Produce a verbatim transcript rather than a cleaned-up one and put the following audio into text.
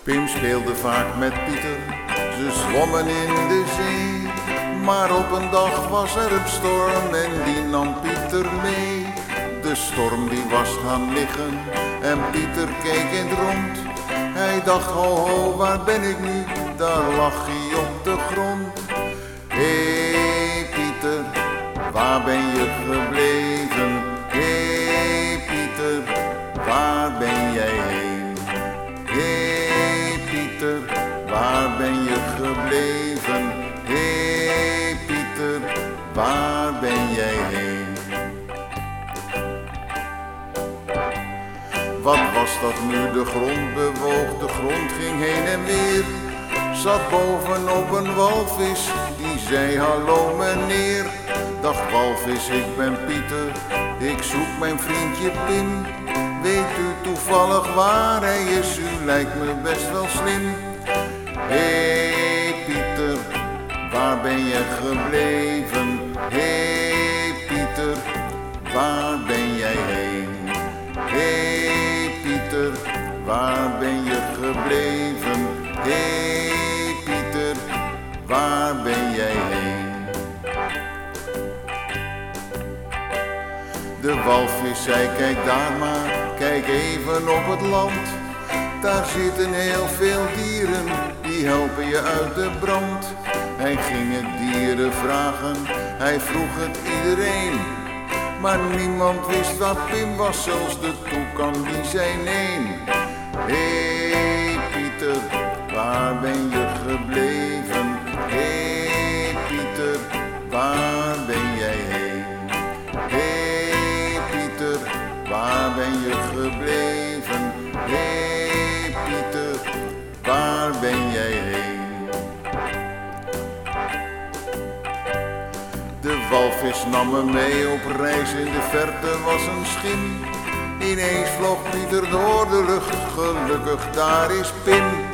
Pim speelde vaak met Pieter, ze zwommen in de zee. Maar op een dag was er een storm en die nam Pieter mee. De storm die was gaan liggen en Pieter keek in het rond. Hij dacht, ho ho, waar ben ik nu? Daar lag hij op de grond. Hé hey, Pieter, waar ben je gebleven? Hé hey, Pieter, waar ben jij heen? Hé hey, Pieter, waar ben je gebleven? Hé hey, Pieter, waar ben jij heen? Wat was dat nu? De grond bewoog, de grond ging heen en weer. Zat bovenop een walvis, die zei hallo meneer. Dag walvis, ik ben Pieter, ik zoek mijn vriendje Pim. Weet u toevallig waar hij is? U lijkt me best wel slim. Hé hey, Pieter, waar ben je gebleven? Hé hey, Pieter, waar ben jij heen? Hé hey, Pieter, waar ben je gebleven? Hé hey, Pieter, waar ben jij heen? De walvis zei, kijk daar maar, kijk even op het land. Daar zitten heel veel dieren, die helpen je uit de brand. Hij ging het dieren vragen, hij vroeg het iedereen. Maar niemand wist waar Pim was, zelfs de toekan die zei nee. Hé hey, Pieter, waar ben je gebleven? Hé hey, Pieter, waar ben jij heen? Hé hey, Pieter, waar ben je gebleven? Hé hey, Pieter, waar ben jij heen? De walvis nam me mee op reis, in de verte was een schim. Ineens vloog Pieter door de lucht, gelukkig daar is Pim.